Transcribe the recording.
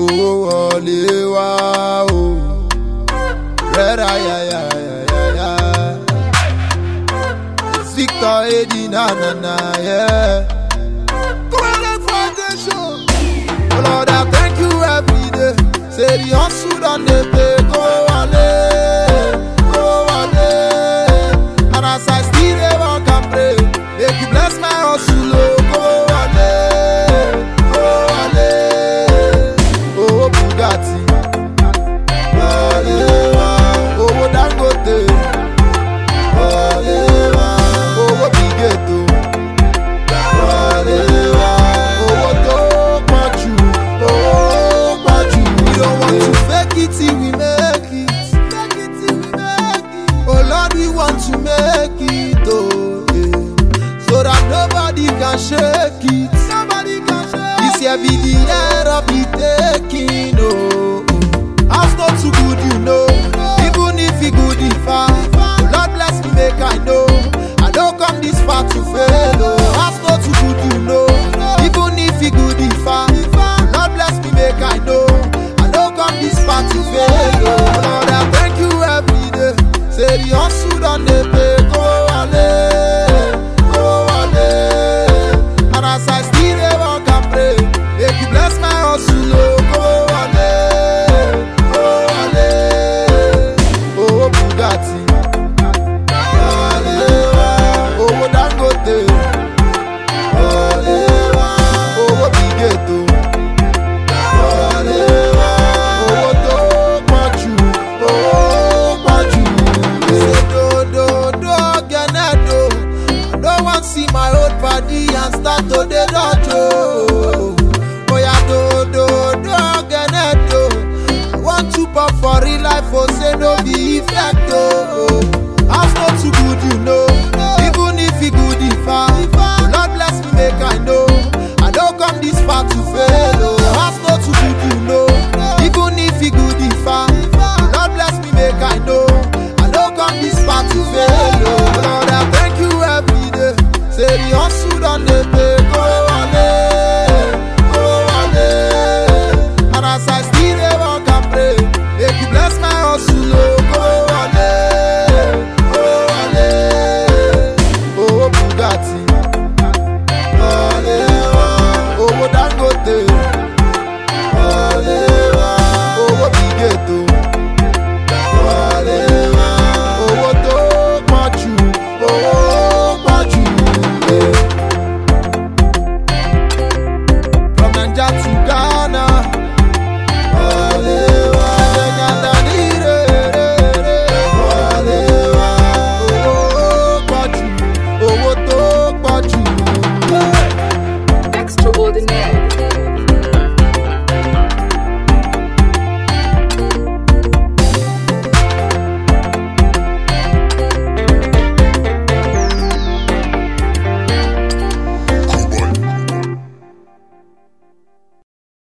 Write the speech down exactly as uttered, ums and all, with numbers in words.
owó wọlé wá o. Rẹ́ra yáyáyáyá. It's Victor Eddie na na na yeah. Golden Foundation. Oh Lord, I thank you every day. Say the hustle done dey pay, go wale, go wale. And as I still dey walk and pray, make you bless my hustle, oh, go wale, go wale. Oh Bugatti, wale wa. Oh Dangote, wale wa. Oh Bigeto, wale wa. Oh Topachu, oh Pachu. We don't want to fake it till we make it. Fake it till we make it. Oh Lord, we want to make it, oh yeah. So that nobody can shake it. Nobody can shake it. This year be the year of the taking, oh. House not too good, you know. Even if it good, if I, oh Lord bless me, make I know. I don't come this far to fail, oh. House not too good, you know. Even if it good, if I, oh Lord bless me, make I know. I don't come this far to fail, oh. Lord, I thank you every day. Say the hustle done dey pay, go wale, go wale. And as I still dey walk and pray, make you bless my hustle, oh, go wale, go wale. Oh Bugatti, wale wa. Oh Dangote, wale wa. Oh Bigeto, wale wa. Oh Topachu, oh Pachu. Say do do do Genedo. I don't want see my old body and start to dey dodge, oh. Oh yeah, do do do Genedo. I want to pop for real life, oh say no be effect, oh. House not too good, you know. Even if it good, if I, oh Lord bless me, make I know. I don't come this far to fail, oh.